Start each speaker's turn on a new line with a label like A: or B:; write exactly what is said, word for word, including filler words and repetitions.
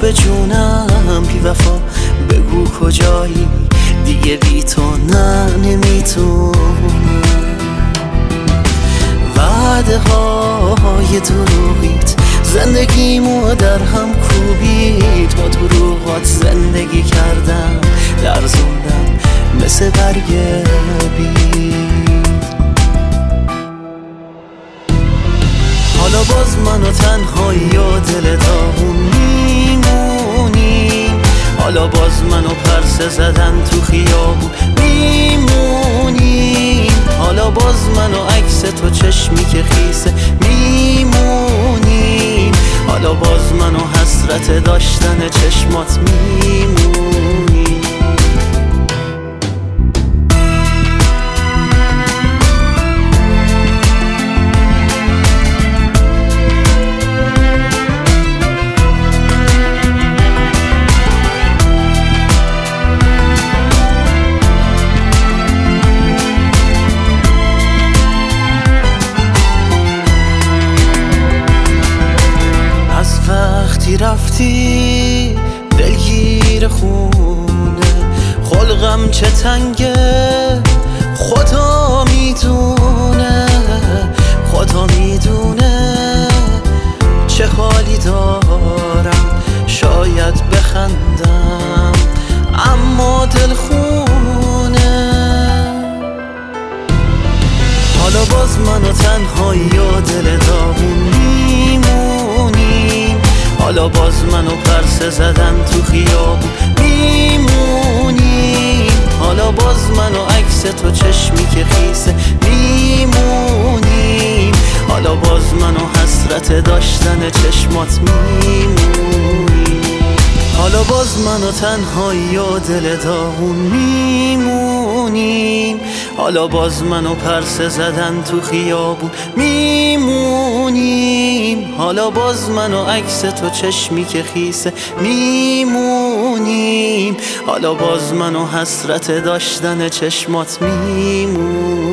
A: به جونم بی وفا بگو کجایی، دیگه بی تو نه نمیتونم. وعده های دروغیت زندگیمو در هم کوبید، با دروغات زندگی کردم لرزوندم مثل برگ بید. حالا باز من و تنهایی و دل داغون میمونیم، حالا باز من و پرسه زدن تو خیابون میمونیم، حالا باز من و عکس تو چشمی که خیسه میمونیم، حالا باز من و حسرت داشتن چشمات میمونیم. وقتی رفتی دلگیر خونه، خلقم چه تنگه خدا میدونه، خدا میدونه چه حالی دارم، شاید بخندم اما دل خونه. حالا باز من و تنهایی و دل داغون میمونیم، حالا باز من و پرسه زدن تو خیابون میمونیم، حالا باز من و عکس تو چشمی که خیسه میمونیم، حالا باز من و حسرت داشتن چشمات میمونیم، حالا باز من و تنهایی و دل داغون میمونیم، حالا باز من و پرسه زدن تو خیابون میمونیم، حالا باز من و عکس تو چشمی که خیسه میمونیم، حالا باز من و حسرت داشتن چشمات میمونیم.